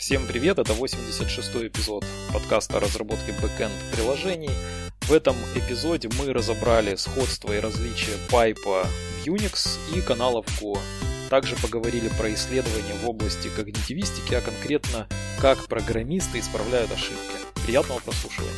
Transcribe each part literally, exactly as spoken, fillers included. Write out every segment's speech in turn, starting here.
Всем привет, это восемьдесят шестой эпизод подкаста о разработке бэкэнд приложений. В этом эпизоде мы разобрали сходство и различия пайпа в Unix и канала в Go. Также поговорили про исследования в области когнитивистики, а конкретно как программисты исправляют ошибки. Приятного прослушивания.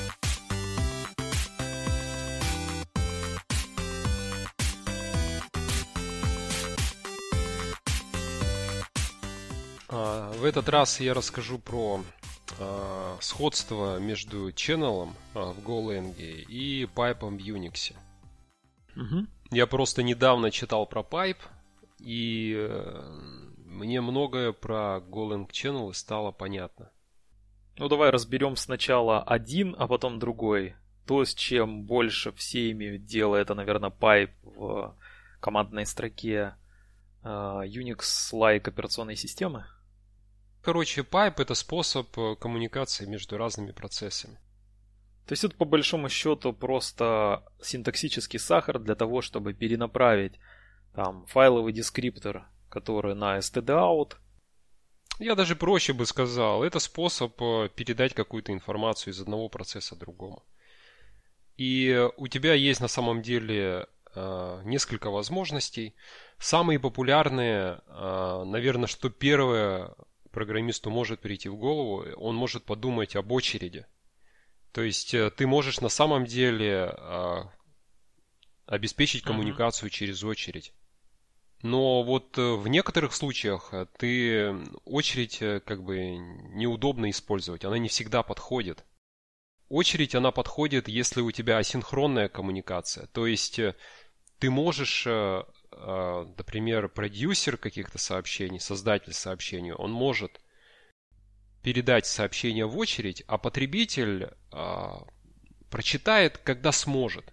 В этот раз я расскажу про э, сходство между channel э, в Golang и пайпом в Unix. Угу. Я просто недавно читал про пайп, и э, мне многое про Golang channel стало понятно. Ну давай разберем сначала один, а потом другой. То, с чем больше все имеют дело, это, наверное, пайп в командной строке э, Unix-like операционной системы. Короче, пайп — это способ коммуникации между разными процессами. То есть это по большому счету просто синтаксический сахар для того, чтобы перенаправить там файловый дескриптор, который на stdout. Я даже проще бы сказал, это способ передать какую-то информацию из одного процесса другому. И у тебя есть на самом деле э, несколько возможностей. Самые популярные, э, наверное, что первое программисту может прийти в голову, он может подумать об очереди. То есть ты можешь на самом деле э, обеспечить коммуникацию mm-hmm. через очередь. Но вот в некоторых случаях ты очередь как бы неудобно использовать, она не всегда подходит. Очередь, она подходит, если у тебя асинхронная коммуникация. То есть ты можешь, например, продюсер каких-то сообщений, создатель сообщений, он может передать сообщение в очередь, а потребитель прочитает, когда сможет.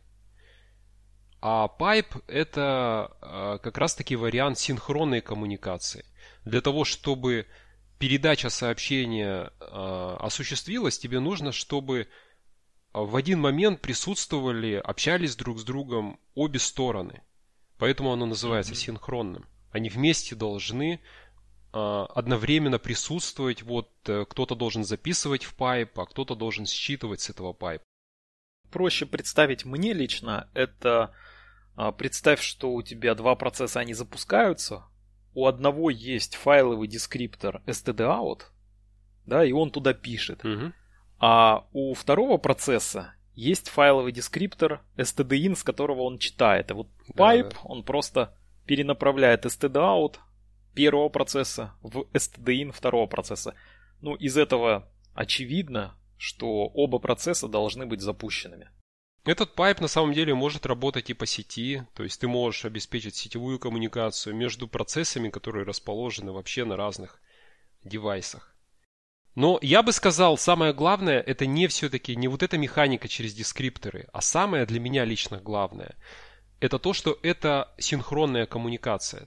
А пайп — это как раз-таки вариант синхронной коммуникации. Для того, чтобы передача сообщения осуществилась, тебе нужно, чтобы в один момент присутствовали, общались друг с другом обе стороны. Поэтому оно называется mm-hmm. синхронным. Они вместе должны одновременно присутствовать. Вот кто-то должен записывать в пайп, а кто-то должен считывать с этого пайпа. Проще представить мне лично, это представь, что у тебя два процесса, они запускаются, у одного есть файловый дескриптор stdout, да, и он туда пишет, угу. а у второго процесса есть файловый дескриптор stdin, с которого он читает. И вот пайп, да, да. он просто перенаправляет stdout первого процесса в stdin второго процесса. Ну, из этого очевидно, что оба процесса должны быть запущенными. Этот пайп на самом деле может работать и по сети, то есть ты можешь обеспечить сетевую коммуникацию между процессами, которые расположены вообще на разных девайсах. Но я бы сказал, самое главное, это не все-таки не вот эта механика через дескрипторы, а самое для меня лично главное, это то, что это синхронная коммуникация.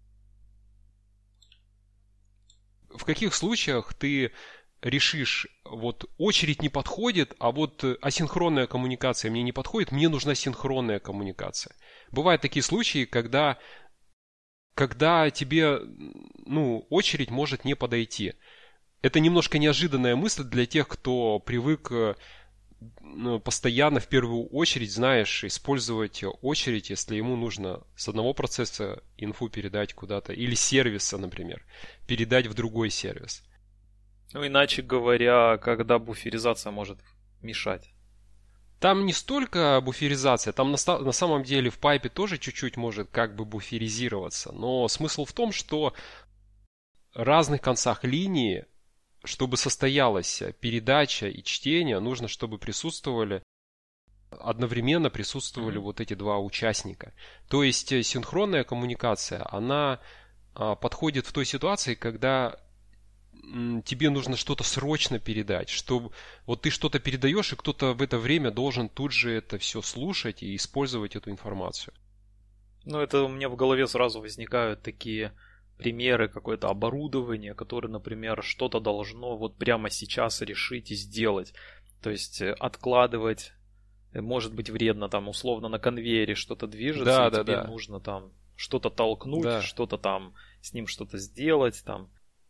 В каких случаях ты решишь, вот очередь не подходит, а вот асинхронная коммуникация мне не подходит, мне нужна синхронная коммуникация. Бывают такие случаи, когда, когда тебе ну, очередь может не подойти. Это немножко неожиданная мысль для тех, кто привык ну, постоянно, в первую очередь, знаешь, использовать очередь, если ему нужно с одного процесса инфу передать куда-то, или сервиса, например, передать в другой сервис. Ну, иначе говоря, когда буферизация может мешать. Там не столько буферизация, там на, на самом деле в пайпе тоже чуть-чуть может как бы буферизироваться. Но смысл в том, что в разных концах линии, чтобы состоялась передача и чтение, нужно, чтобы присутствовали, одновременно присутствовали mm-hmm. вот эти два участника. То есть синхронная коммуникация, она а, подходит в той ситуации, когда тебе нужно что-то срочно передать, что вот ты что-то передаешь, и кто-то в это время должен тут же это все слушать и использовать эту информацию. Ну, это у меня в голове сразу возникают такие примеры, какое-то оборудование, которое, например, что-то должно вот прямо сейчас решить и сделать. То есть откладывать может быть вредно, там условно на конвейере что-то движется, да, и да, тебе да. нужно там что-то толкнуть, да. что-то там с ним что-то сделать там.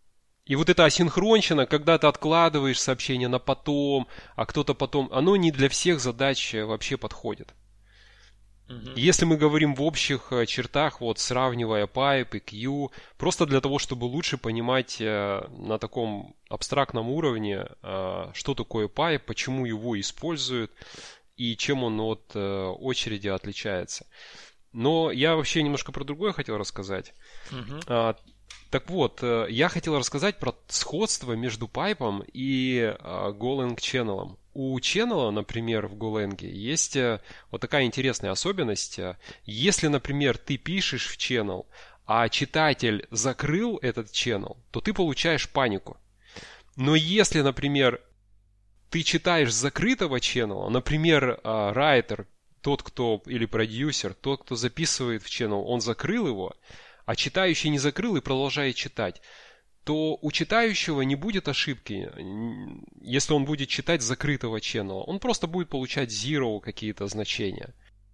И вот эта асинхронщина, когда ты откладываешь сообщение на потом, а кто-то потом, оно не для всех задач вообще подходит. Uh-huh. Если мы говорим в общих чертах, вот сравнивая pipe и queue, просто для того, чтобы лучше понимать на таком абстрактном уровне, что такое pipe, почему его используют и чем он от очереди отличается. Но я вообще немножко про другое хотел рассказать. Uh-huh. Так вот, я хотел рассказать про сходство между пайпом и Golang channel. У channel, например, в Golang есть вот такая интересная особенность. Если, например, ты пишешь в channel, а читатель закрыл этот channel, то ты получаешь панику. Но если, например, ты читаешь с закрытого channel, например, writer, тот, кто, или продюсер, тот, кто записывает в channel, он закрыл его, а читающий не закрыл и продолжает читать, то у читающего не будет ошибки, если он будет читать с закрытого channel. Он просто будет получать zero какие-то значения.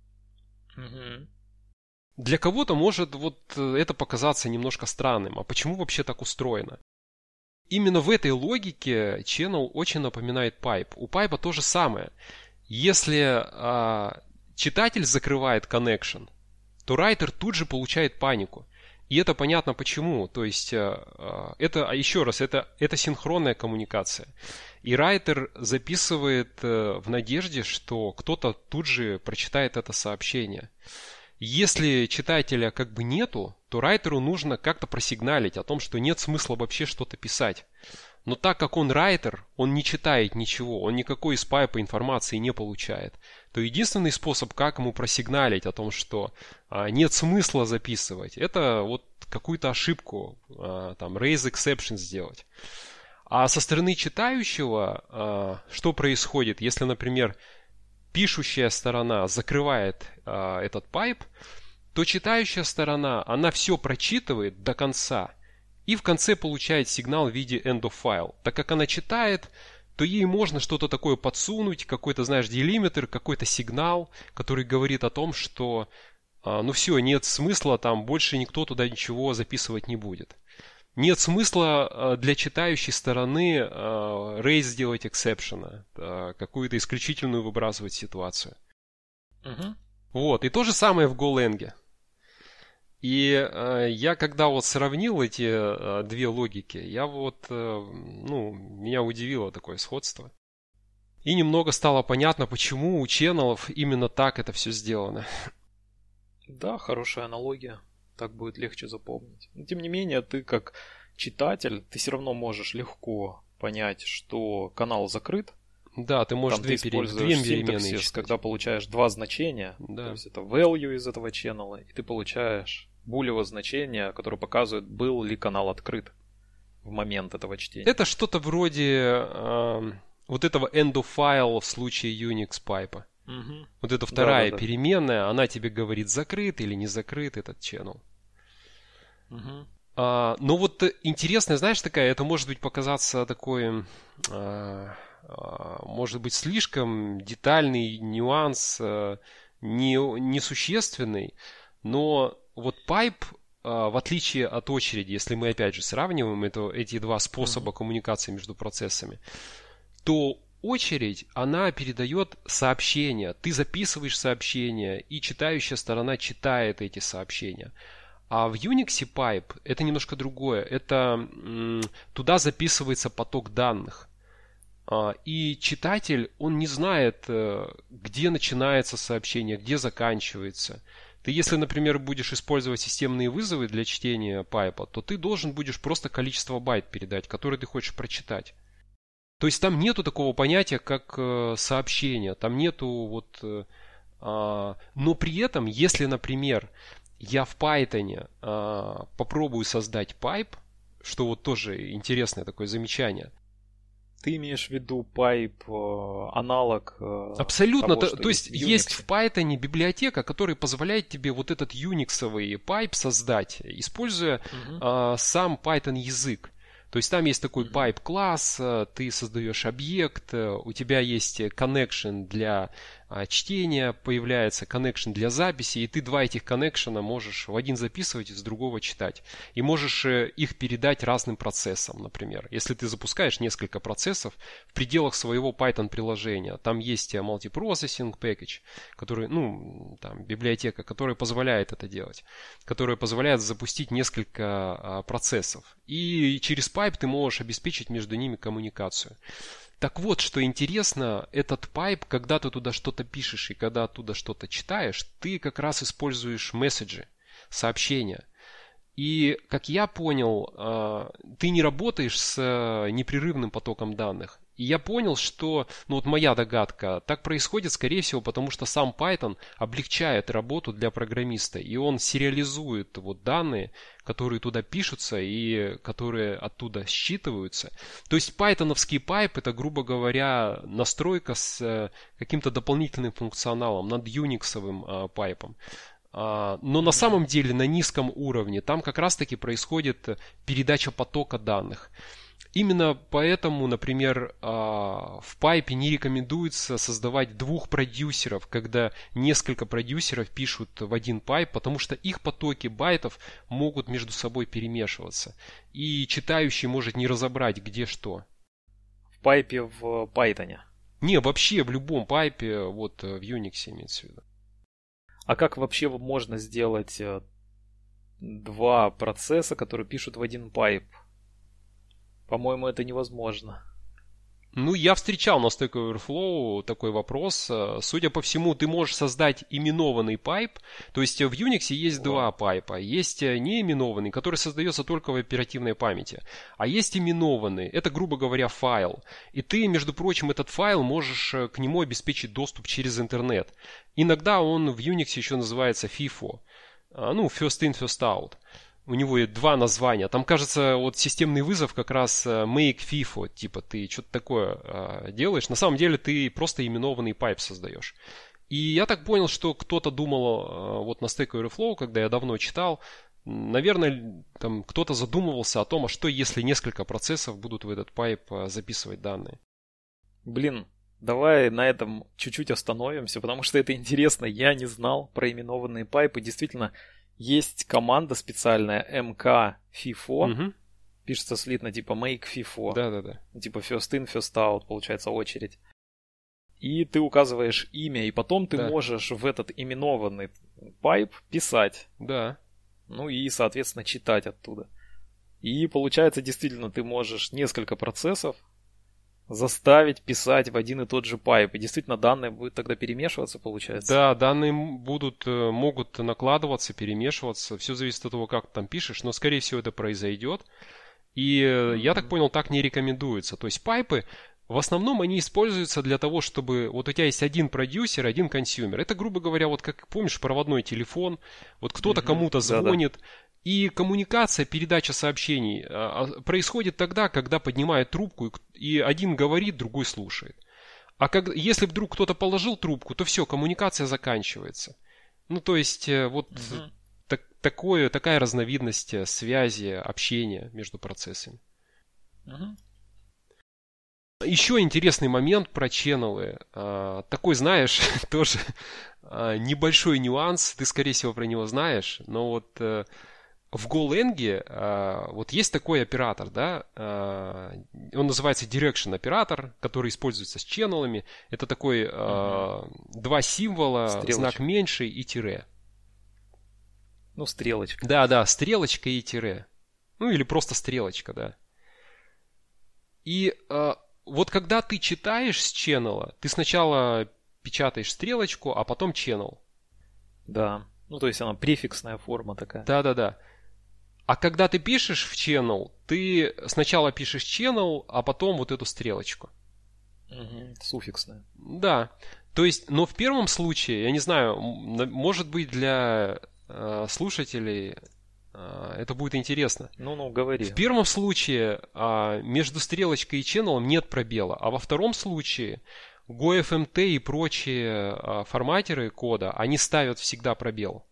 Mm-hmm. Для кого-то может вот это показаться немножко странным. А почему вообще так устроено? Именно в этой логике channel очень напоминает pipe. У pipe то же самое. Если а, читатель закрывает connection, то writer тут же получает панику. И это понятно почему. То есть, это, еще раз, это, это синхронная коммуникация. И writer записывает в надежде, что кто-то тут же прочитает это сообщение. Если читателя как бы нету, то writer нужно как-то просигналить о том, что нет смысла вообще что-то писать. Но так как он writer, он не читает ничего, он никакой из пайпа информации не получает, то единственный способ, как ему просигналить о том, что а, нет смысла записывать, это вот какую-то ошибку, а, там, raise exception сделать. А со стороны читающего, а, что происходит, если, например, пишущая сторона закрывает а, этот пайп, то читающая сторона, она все прочитывает до конца. И в конце получает сигнал в виде end of file. Так как она читает, то ей можно что-то такое подсунуть, какой-то, знаешь, делимитр, какой-то сигнал, который говорит о том, что ну все, нет смысла, там больше никто туда ничего записывать не будет. Нет смысла для читающей стороны raise сделать exception, какую-то исключительную выбрасывать ситуацию. Uh-huh. Вот, и то же самое в Golang. И э, я когда вот сравнил эти э, две логики, я вот, э, ну, меня удивило такое сходство. И немного стало понятно, почему у ченнелов именно так это все сделано. Да, хорошая аналогия. Так будет легче запомнить. Но тем не менее, ты как читатель, ты все равно можешь легко понять, что канал закрыт. Да, ты можешь там две, ты пере... две переменные читать. Когда получаешь два значения, да. То есть это value из этого ченнела, и ты получаешь булево значение, которое показывает, был ли канал открыт в момент этого чтения. Это что-то вроде э, вот этого end of file в случае Unix пайпа. Угу. Вот эта вторая да, да, переменная, да. Она тебе говорит, закрыт или не закрыт этот channel. Угу. А, но вот интересная, знаешь, такая, это может быть показаться такой, а, а, может быть, слишком детальный нюанс, а, не, несущественный, но вот пайп, в отличие от очереди, если мы опять же сравниваем это, эти два способа mm-hmm. коммуникации между процессами, то очередь, она передает сообщения. Ты записываешь сообщения, и читающая сторона читает эти сообщения. А в Unix пайп это немножко другое. Это м, туда записывается поток данных. А, и читатель, он не знает, где начинается сообщение, где заканчивается. Ты, если, например, будешь использовать системные вызовы для чтения пайпа, то ты должен будешь просто количество байт передать, которые ты хочешь прочитать. То есть там нету такого понятия, как э, сообщение. Там нету вот... Э, э, но при этом, если, например, я в Python э, попробую создать пайп, что вот тоже интересное такое замечание. Ты имеешь в виду пайп э, аналог э, Абсолютно. того, то, то есть есть в Python библиотека, которая позволяет тебе вот этот юниксовый пайп создать, используя uh-huh. э, сам Python язык. То есть там есть такой uh-huh. пайп класс, ты создаешь объект, у тебя есть connection для чтения, появляется connection для записи, и ты два этих коннекшена можешь в один записывать, с другого читать. И можешь их передать разным процессам, например. Если ты запускаешь несколько процессов в пределах своего Python-приложения, там есть multiprocessing package, который, ну, там, библиотека, которая позволяет это делать, которая позволяет запустить несколько процессов. И через пайп ты можешь обеспечить между ними коммуникацию. Так вот, что интересно, этот пайп, когда ты туда что-то пишешь и когда оттуда что-то читаешь, ты как раз используешь месседжи, сообщения. И, как я понял, ты не работаешь с непрерывным потоком данных. И я понял, что, ну вот моя догадка, так происходит, скорее всего, потому что сам Python облегчает работу для программиста. И он сериализует вот данные, которые туда пишутся и которые оттуда считываются. То есть пайтоновский пайп — это, грубо говоря, настройка с каким-то дополнительным функционалом над юниксовым а, пайпом. Но на самом деле на низком уровне там как раз-таки происходит передача потока данных. Именно поэтому, например, в пайпе не рекомендуется создавать двух продюсеров, когда несколько продюсеров пишут в один пайп, потому что их потоки байтов могут между собой перемешиваться. И читающий может не разобрать, где что. В пайпе в Python? Не, вообще в любом пайпе, вот в Unix имеется в виду. А как вообще можно сделать два процесса, которые пишут в один пайп? По-моему, это невозможно. Ну, я встречал на Stack Overflow такой вопрос. Судя по всему, ты можешь создать именованный пайп. То есть в Unix есть О. два пайпа. Есть неименованный, который создается только в оперативной памяти. А есть именованный. Это, грубо говоря, файл. И ты, между прочим, этот файл можешь к нему обеспечить доступ через интернет. Иногда он в Unix еще называется фифо. Ну, first in, first out. У него есть два названия. Там, кажется, вот системный вызов как раз make FIFO. Типа ты что-то такое э, делаешь. На самом деле ты просто именованный пайп создаешь. И я так понял, что кто-то думал э, вот на Stack Overflow, когда я давно читал, наверное, там кто-то задумывался о том, а что если несколько процессов будут в этот пайп э, записывать данные. Блин, давай на этом чуть-чуть остановимся, потому что это интересно. Я не знал про именованные пайпы. Действительно, есть команда специальная эм кей фифо, угу. Пишется слитно типа make FIFO, да-да-да. Типа first in, first out, получается очередь. И ты указываешь имя, и потом ты да. можешь в этот именованный пайп писать. Да. Ну и, соответственно, читать оттуда. И получается, действительно, ты можешь несколько процессов заставить писать в один и тот же пайп. И действительно, данные будут тогда перемешиваться, получается? Да, данные будут, могут накладываться, перемешиваться. Все зависит от того, как ты там пишешь, но, скорее всего, это произойдет. И mm-hmm. я так понял, так не рекомендуется. То есть пайпы, в основном, они используются для того, чтобы вот у тебя есть один продюсер, один консюмер. Это, грубо говоря, вот как, помнишь, проводной телефон. Вот кто-то mm-hmm. кому-то звонит. Да-да. И коммуникация, передача сообщений происходит тогда, когда поднимает трубку, и один говорит, другой слушает. А как, если вдруг кто-то положил трубку, то все, коммуникация заканчивается. Ну, то есть, вот угу. так, такое, такая разновидность связи, общения между процессами. Угу. Еще интересный момент про ченнелы. Такой, знаешь, тоже небольшой нюанс, ты, скорее всего, про него знаешь, но вот... В Golang э, вот есть такой оператор, да, э, он называется Direction оператор, который используется с ченнелами. Это такой э, угу. два символа, стрелочка. Знак меньше и тире. Ну, стрелочка. Да, да, стрелочка и тире. Ну, или просто стрелочка, да. И э, вот когда ты читаешь с ченнела, ты сначала печатаешь стрелочку, а потом ченнел. Да, ну, то есть она префиксная форма такая. Да, да, да. А когда ты пишешь в channel, ты сначала пишешь channel, а потом вот эту стрелочку. Угу, суффиксная. Да. То есть, но в первом случае, я не знаю, может быть для э, слушателей э, это будет интересно. Ну-ну, говори. В первом случае э, между стрелочкой и channel нет пробела, а во втором случае GoFMT и прочие э, форматеры кода, они ставят всегда пробел.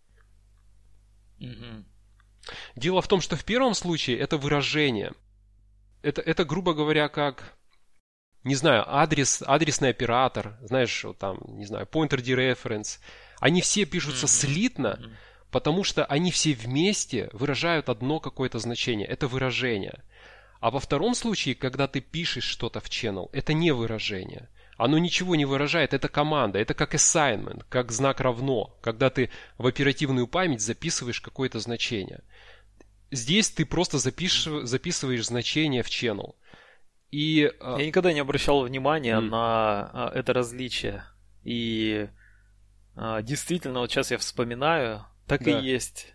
Угу. Дело в том, что в первом случае это выражение. Это, это грубо говоря, как... не знаю, адрес, адресный оператор, знаешь, вот там, не знаю, pointer dereference, они все пишутся mm-hmm. слитно, mm-hmm. потому что они все вместе выражают одно какое-то значение. Это выражение. А во втором случае, когда ты пишешь что-то в channel, это не выражение. Оно ничего не выражает, это команда, это как assignment, как знак равно, когда ты в оперативную память записываешь какое-то значение. Здесь ты просто запишешь, записываешь значение в channel. И, Я никогда не обращал внимания mm. на это различие. И действительно, вот сейчас я вспоминаю, так да. и есть,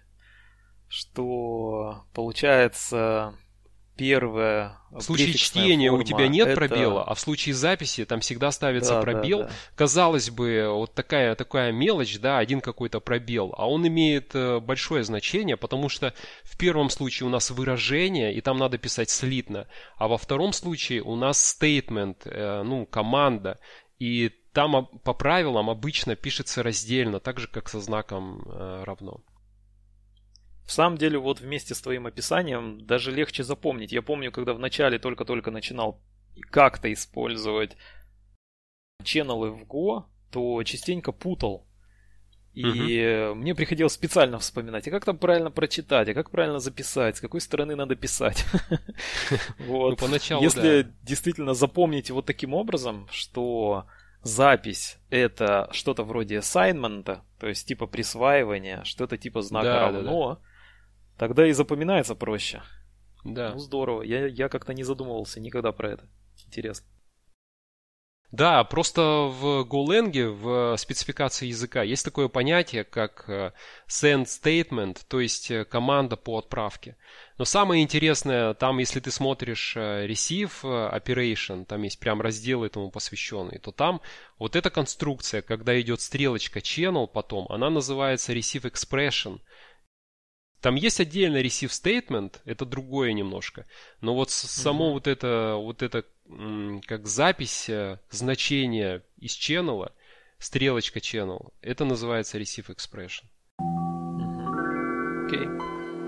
что получается... Первое. В случае чтения у тебя нет это... пробела, а в случае записи там всегда ставится да, пробел. Да, да. Казалось бы, вот такая, такая мелочь, да, один какой-то пробел, а он имеет большое значение, потому что в первом случае у нас выражение, и там надо писать слитно, а во втором случае у нас statement, ну, команда, и там по правилам обычно пишется раздельно, так же, как со знаком равно. В самом деле, вот вместе с твоим описанием даже легче запомнить. Я помню, когда вначале только-только начинал как-то использовать ченнелы в Go, то частенько путал. И uh-huh. мне приходилось специально вспоминать, а как там правильно прочитать, а как правильно записать, с какой стороны надо писать. Если действительно запомнить вот таким образом, что запись это что-то вроде assignment, то есть типа присваивания, что-то типа знака равно, тогда и запоминается проще. Да. Ну, здорово. Я, я как-то не задумывался никогда про это. Интересно. Да, просто в Golang, в спецификации языка, есть такое понятие, как send statement, то есть команда по отправке. Но самое интересное, там, если ты смотришь receive operation, там есть прям раздел этому посвященный, то там вот эта конструкция, когда идет стрелочка channel потом, она называется receive expression. Там есть отдельно receive statement, это другое немножко. Но вот само mm-hmm. вот это, вот это как запись значения из channel, стрелочка channel, это называется receive expression. Окей. Mm-hmm.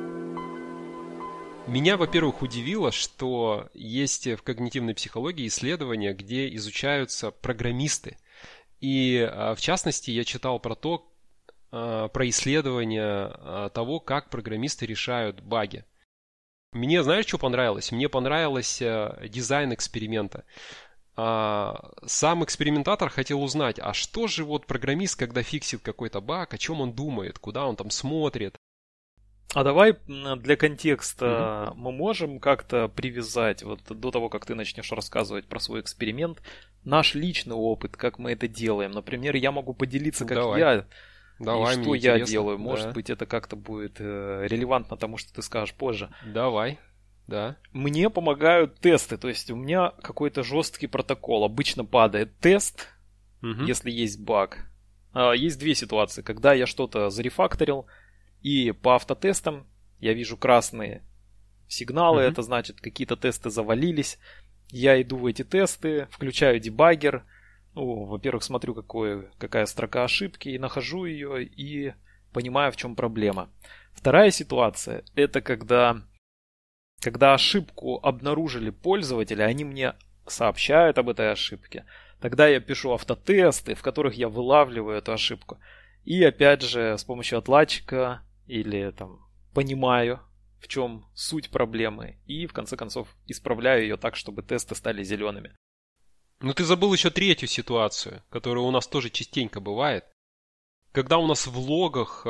Okay. Меня, во-первых, удивило, что есть в когнитивной психологии исследования, где изучаются программисты. И в частности я читал про то, про исследование того, как программисты решают баги. Мне, знаешь, что понравилось? Мне понравилось дизайн эксперимента. Сам экспериментатор хотел узнать, а что же вот программист, когда фиксит какой-то баг, о чем он думает, куда он там смотрит. А давай для контекста mm-hmm. мы можем как-то привязать, вот до того, как ты начнешь рассказывать про свой эксперимент, наш личный опыт, как мы это делаем. Например, я могу поделиться, как давай. я... Давай, и что я делаю. Может да. быть, это как-то будет э, релевантно тому, что ты скажешь позже. Давай, да. Мне помогают тесты. То есть у меня какой-то жесткий протокол. Обычно падает тест, угу. если есть баг. А, есть две ситуации. Когда я что-то зарефакторил, и по автотестам я вижу красные сигналы. Угу. Это значит, какие-то тесты завалились. Я иду в эти тесты, включаю дебаггер. Ну, во-первых, смотрю, какое, какая строка ошибки, и нахожу ее, и понимаю, в чем проблема. Вторая ситуация, это когда, когда ошибку обнаружили пользователи, они мне сообщают об этой ошибке. Тогда я пишу автотесты, в которых я вылавливаю эту ошибку. И опять же, с помощью отладчика или там понимаю, в чем суть проблемы, и в конце концов исправляю ее так, чтобы тесты стали зелеными. Ну ты забыл еще третью ситуацию, которая у нас тоже частенько бывает. Когда у нас в логах,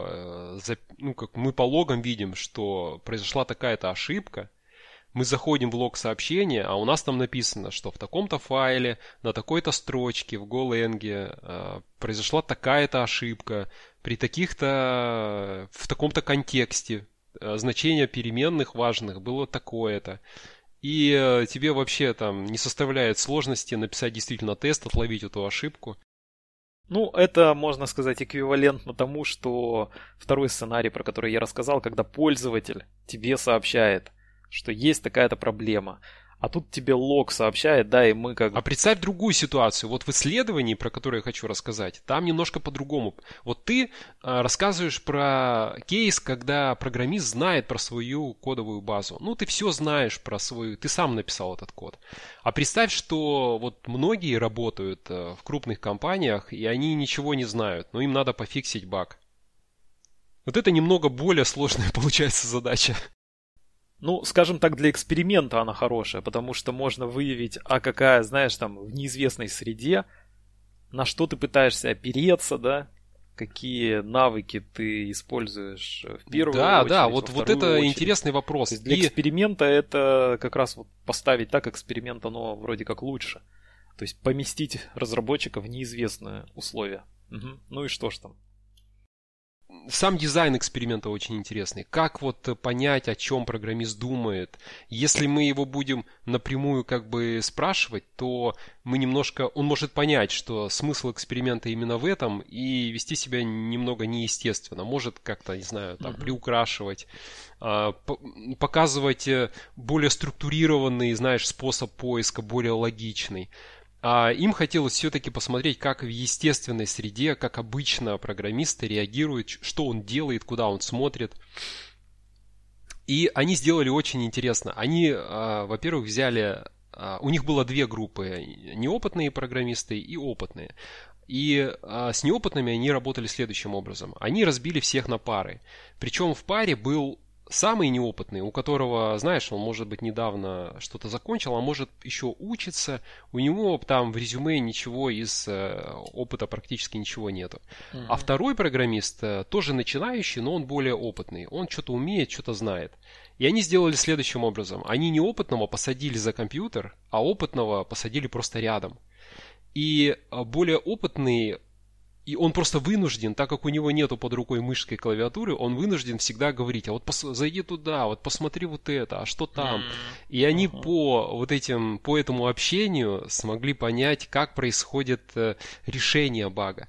ну как мы по логам видим, что произошла такая-то ошибка, мы заходим в лог сообщения, а у нас там написано, что в таком-то файле, на такой-то строчке в Golang произошла такая-то ошибка, при таких-то, в таком-то контексте, значение переменных важных было такое-то. И э, тебе вообще там не составляет сложности написать действительно тест, отловить эту ошибку. Ну, это, можно сказать, эквивалентно тому, что второй сценарий, про который я рассказал, когда пользователь тебе сообщает, что есть такая-то проблема. А тут тебе лог сообщает, да, и мы как... А представь другую ситуацию. Вот в исследовании, про которое я хочу рассказать, там немножко по-другому. Вот ты а, рассказываешь про кейс, когда программист знает про свою кодовую базу. Ну, ты все знаешь про свою... Ты сам написал этот код. А представь, что вот многие работают а, в крупных компаниях, и они ничего не знают, но им надо пофиксить баг. Вот это немного более сложная получается задача. Ну, скажем так, для эксперимента она хорошая, потому что можно выявить, а какая, знаешь, там, в неизвестной среде, на что ты пытаешься опереться, да, какие навыки ты используешь в первую да, очередь. Да, да, вот, вот это очередь. Интересный вопрос. То есть для И... эксперимента это как раз вот поставить так, эксперимент, оно вроде как лучше. То есть поместить разработчика в неизвестные условия. Угу. Ну и что ж там. Сам дизайн эксперимента очень интересный. Как вот понять, о чем программист думает. Если мы его будем напрямую как бы спрашивать, то мы немножко, он может понять, что смысл эксперимента именно в этом, и вести себя немного неестественно. Может как-то, не знаю, там, uh-huh. приукрашивать, показывать более структурированный, знаешь, способ поиска, более логичный. А им хотелось все-таки посмотреть, как в естественной среде, как обычно программисты реагируют, что он делает, куда он смотрит. И они сделали очень интересно. Они, во-первых, взяли... У них было две группы. Неопытные программисты и опытные. И с неопытными они работали следующим образом. Они разбили всех на пары. Причем в паре был... Самый неопытный, у которого, знаешь, он, может быть, недавно что-то закончил, а может еще учится, у него там в резюме ничего из э, опыта практически ничего нету. Uh-huh. А второй программист э, тоже начинающий, но он более опытный. Он что-то умеет, что-то знает. И они сделали следующим образом. Они неопытного посадили за компьютер, а опытного посадили просто рядом. И более опытный... И он просто вынужден, так как у него нету под рукой мышки и клавиатуры, он вынужден всегда говорить, а вот пос- зайди туда, вот посмотри вот это, а что там. Mm-hmm. И они uh-huh. по вот этим, по этому общению смогли понять, как происходит э, решение бага.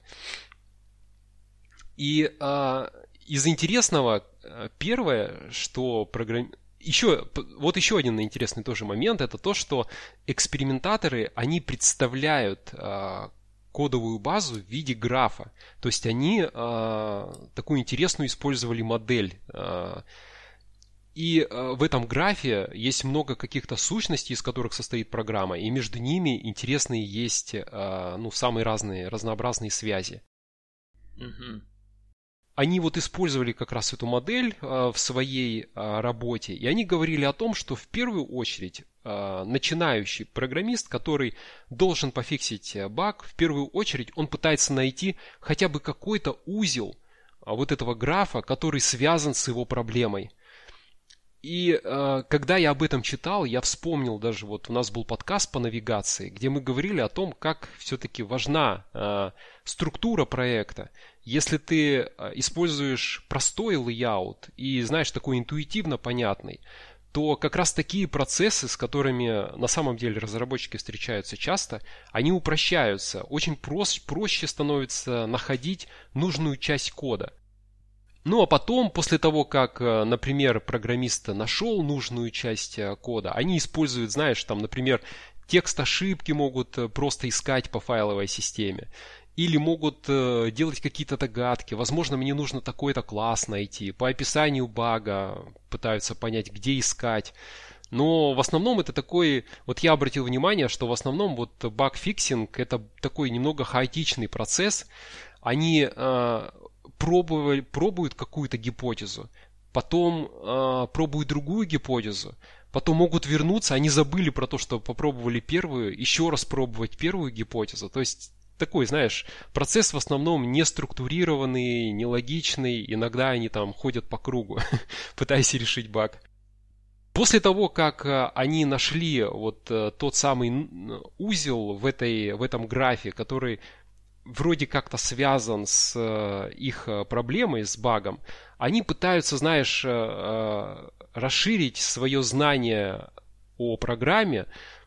И э, из интересного, первое, что программ... Еще, вот еще один интересный тоже момент, это то, что экспериментаторы, они представляют э, кодовую базу в виде графа. То есть они э, такую интересную использовали модель. Э, и э, в этом графе есть много каких-то сущностей, из которых состоит программа, и между ними интересные есть э, ну, самые разные, разнообразные связи. Mm-hmm. Они вот использовали как раз эту модель э, в своей э, работе, и они говорили о том, что в первую очередь э, начинающий программист, который должен пофиксить баг, в первую очередь он пытается найти хотя бы какой-то узел э, вот этого графа, который связан с его проблемой. И э, когда я об этом читал, я вспомнил даже, вот у нас был подкаст по навигации, где мы говорили о том, как все-таки важна э, структура проекта. Если ты э, используешь простой лейаут и знаешь, такой интуитивно понятный, то как раз такие процессы, с которыми на самом деле разработчики встречаются часто, они упрощаются. Очень проще, проще становится находить нужную часть кода. Ну а потом, после того, как, например, программист нашел нужную часть кода, они используют, знаешь, там, например, текст ошибки могут просто искать по файловой системе. Или могут делать какие-то догадки. Возможно, мне нужно такой-то класс найти. По описанию бага пытаются понять, где искать. Но в основном это такой... Вот я обратил внимание, что в основном вот баг-фиксинг это такой немного хаотичный процесс. Они... Пробовали, пробуют какую-то гипотезу, потом э, пробуют другую гипотезу, потом могут вернуться, они забыли про то, что попробовали первую, еще раз пробовать первую гипотезу. То есть такой, знаешь, процесс в основном не структурированный, нелогичный, иногда они там ходят по кругу, пытаясь решить баг. После того, как они нашли вот тот самый узел в, этой, в этом графе, который вроде как-то связан с э, их проблемой, с багом, они пытаются, знаешь, э, расширить свое знание о программе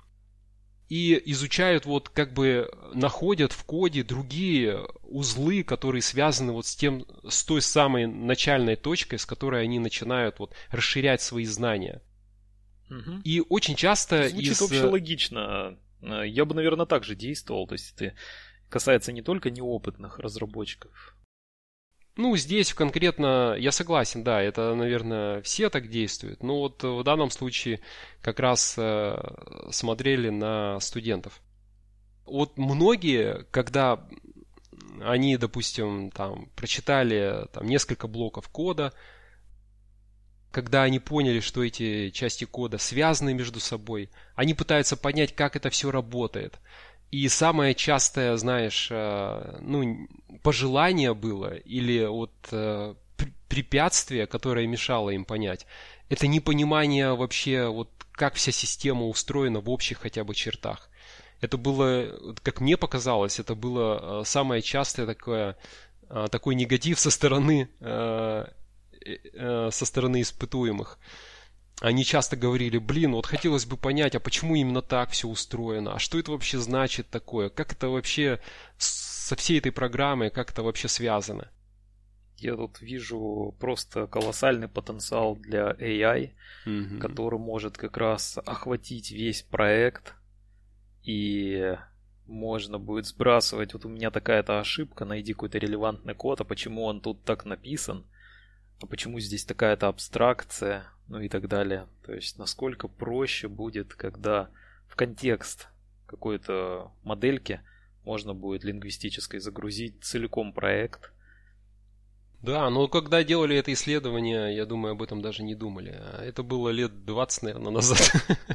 и изучают, вот как бы находят в коде другие узлы, которые связаны вот с тем, с той самой начальной точкой, с которой они начинают вот расширять свои знания. Угу. И очень часто... Звучит из... вообще логично. Я бы, наверное, так же действовал. То есть это касается не только неопытных разработчиков. Ну, здесь конкретно я согласен, да, это, наверное, все так действуют. Но вот в данном случае как раз э, смотрели на студентов. Вот многие, когда они, допустим, там, прочитали там, несколько блоков кода, когда они поняли, что эти части кода связаны между собой, они пытаются понять, как это все работает. И самое частое, знаешь, ну, пожелание было или вот препятствие, которое мешало им понять, это непонимание вообще, вот как вся система устроена в общих хотя бы чертах. Это было, как мне показалось, это было самое частое такое, такой негатив со стороны, со стороны испытуемых. Они часто говорили, блин, вот хотелось бы понять, а почему именно так все устроено, а что это вообще значит такое, как это вообще со всей этой программой, как это вообще связано. Я тут вижу просто колоссальный потенциал для эй ай, mm-hmm. который может как раз охватить весь проект, и можно будет сбрасывать, вот у меня такая-то ошибка, найди какой-то релевантный код, а почему он тут так написан, а почему здесь такая-то абстракция, ну и так далее. То есть насколько проще будет, когда в контекст какой-то модельки можно будет лингвистической загрузить целиком проект. Да, но когда делали это исследование, я думаю, об этом даже не думали. Это было лет двадцать, наверное, назад.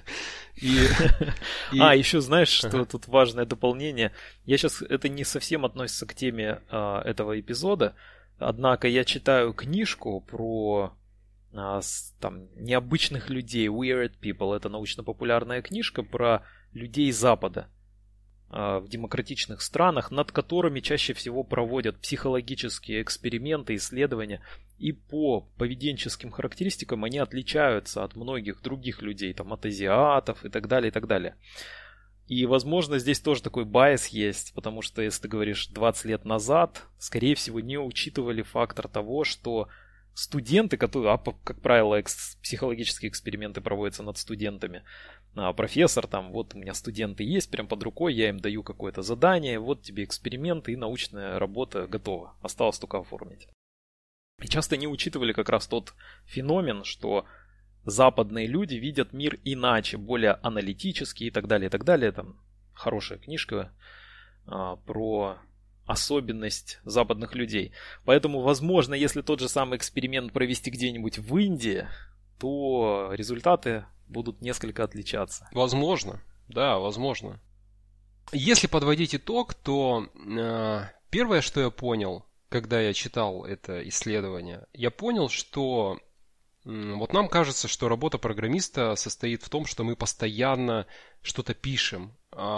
А, еще знаешь, что тут важное дополнение. Я сейчас, это не совсем относится к теме этого эпизода, однако я читаю книжку про там, необычных людей, Weird People. Это научно-популярная книжка про людей Запада в демократичных странах, над которыми чаще всего проводят психологические эксперименты, исследования. И по поведенческим характеристикам они отличаются от многих других людей, там, от азиатов и так далее, и так далее. И, возможно, здесь тоже такой байс есть, потому что, если ты говоришь двадцать лет назад, скорее всего, не учитывали фактор того, что студенты, которые, а, как правило, экс- психологические эксперименты проводятся над студентами, а профессор, там, вот у меня студенты есть прям под рукой, я им даю какое-то задание, вот тебе эксперимент и научная работа готова, осталось только оформить. И часто не учитывали как раз тот феномен, что западные люди видят мир иначе, более аналитически и так далее, и так далее. Там хорошая книжка а, про особенность западных людей. Поэтому, возможно, если тот же самый эксперимент провести где-нибудь в Индии, то результаты будут несколько отличаться. Возможно, да, возможно. Если подводить итог, то э, первое, что я понял, когда я читал это исследование, я понял, что вот нам кажется, что работа программиста состоит в том, что мы постоянно что-то пишем,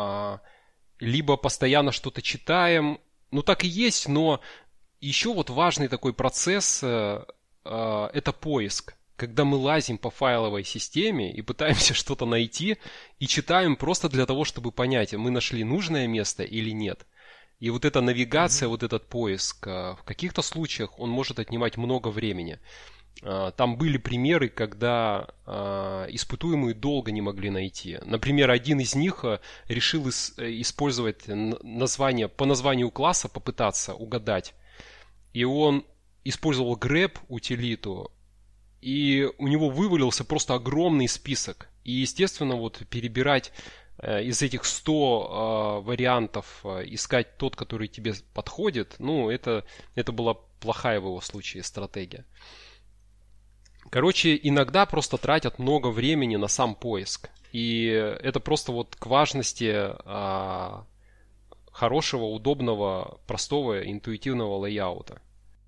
либо постоянно что-то читаем. Ну, так и есть, но еще вот важный такой процесс – это поиск. Когда мы лазим по файловой системе и пытаемся что-то найти, и читаем просто для того, чтобы понять, мы нашли нужное место или нет. И вот эта навигация, mm-hmm. вот этот поиск, в каких-то случаях он может отнимать много времени. Там были примеры, когда испытуемые долго не могли найти. Например, один из них решил использовать название, по названию класса попытаться угадать. И он использовал grep утилиту, и у него вывалился просто огромный список. И, естественно, вот перебирать из этих ста вариантов, искать тот, который тебе подходит, ну, это, это была плохая в его случае стратегия. Короче, иногда просто тратят много времени на сам поиск. И это просто вот к важности а, хорошего, удобного, простого, интуитивного лейаута.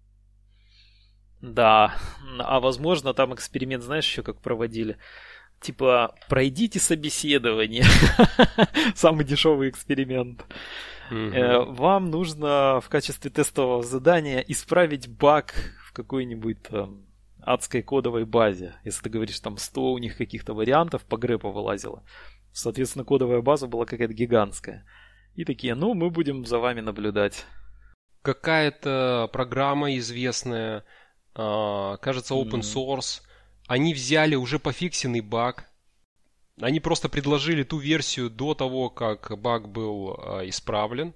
Да, а возможно там эксперимент, знаешь, еще как проводили? Типа, пройдите собеседование. Самый дешевый эксперимент. Mm-hmm. Вам нужно в качестве тестового задания исправить баг в какой-нибудь там адской кодовой базе. Если ты говоришь, там сто у них каких-то вариантов по грепу вылазило. Соответственно, кодовая база была какая-то гигантская. И такие, ну, мы будем за вами наблюдать. Какая-то программа известная, кажется, open source. Они взяли уже пофиксенный баг, Они просто предложили ту версию до того, как баг был э, исправлен.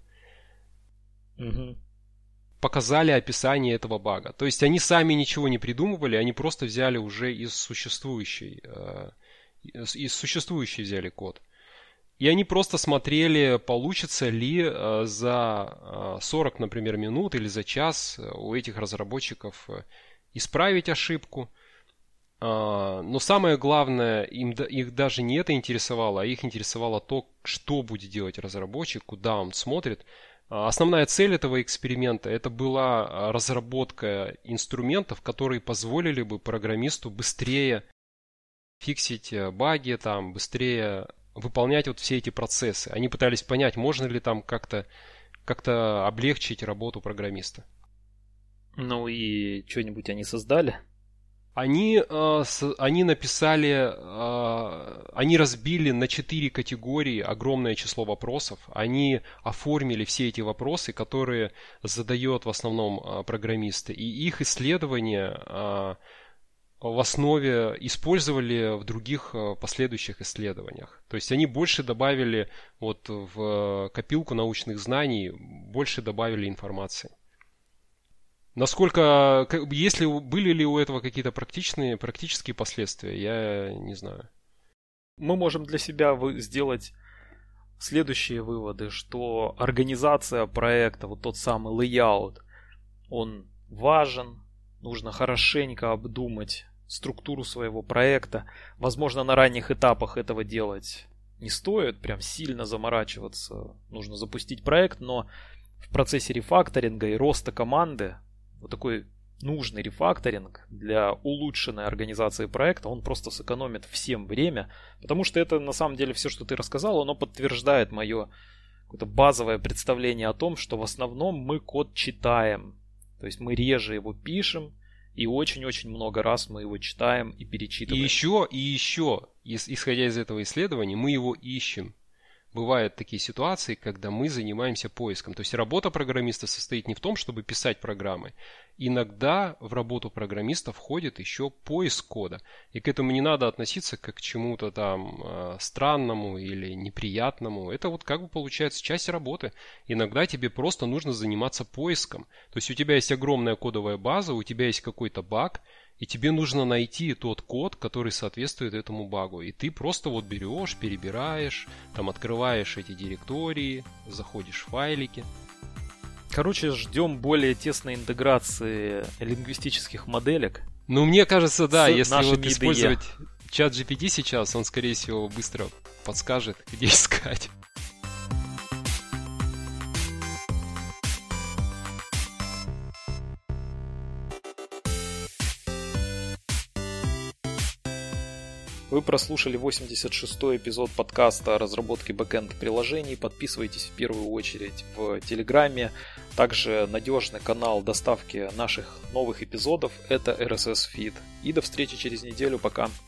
Угу. Показали описание этого бага. То есть они сами ничего не придумывали, они просто взяли уже из существующей, э, из, из существующей взяли код. И они просто смотрели, получится ли э, за э, сорок, например, минут или за час у этих разработчиков э, исправить ошибку. Uh, но самое главное, им, их даже не это интересовало, а их интересовало то, что будет делать разработчик, куда он смотрит. Uh, основная цель этого эксперимента это была разработка инструментов, которые позволили бы программисту быстрее фиксить баги, там, быстрее выполнять вот все эти процессы. Они пытались понять, можно ли там как-то, как-то облегчить работу программиста. Ну и что-нибудь они создали? Они, э, с, они написали, э, они разбили на четыре категории огромное число вопросов. Они оформили все эти вопросы, которые задает в основном э, программисты. И их исследования э, в основе использовали в других э, последующих исследованиях. То есть они больше добавили вот, в копилку научных знаний, больше добавили информации. Насколько, если были ли у этого какие-то практичные, практические последствия, я не знаю. Мы можем для себя сделать следующие выводы, что организация проекта, вот тот самый layout, он важен, нужно хорошенько обдумать структуру своего проекта. Возможно, на ранних этапах этого делать не стоит, прям сильно заморачиваться. Нужно запустить проект, но в процессе рефакторинга и роста команды вот такой нужный рефакторинг для улучшенной организации проекта, он просто сэкономит всем время, потому что это на самом деле все, что ты рассказал, оно подтверждает мое какое-то базовое представление о том, что в основном мы код читаем, то есть мы реже его пишем, и очень-очень много раз мы его читаем и перечитываем. И еще, и еще, исходя из этого исследования, мы его ищем. Бывают такие ситуации, когда мы занимаемся поиском. То есть работа программиста состоит не в том, чтобы писать программы. Иногда в работу программиста входит еще поиск кода. И к этому не надо относиться как к чему-то там э, странному или неприятному. Это вот как бы получается часть работы. Иногда тебе просто нужно заниматься поиском. То есть у тебя есть огромная кодовая база, у тебя есть какой-то баг, и тебе нужно найти тот код, который соответствует этому багу. И ты просто вот берешь, перебираешь, там открываешь эти директории, заходишь в файлики. Короче, ждем более тесной интеграции лингвистических моделек. Ну, мне кажется, да, если вот ай ди и. использовать чат джи пи ти сейчас, он, скорее всего, быстро подскажет, где искать. Вы прослушали восемьдесят шестой эпизод подкаста о разработке бэкэнд-приложений. Подписывайтесь в первую очередь в Телеграме. Также надежный канал доставки наших новых эпизодов – это эр эс эс Feed. И до встречи через неделю. Пока.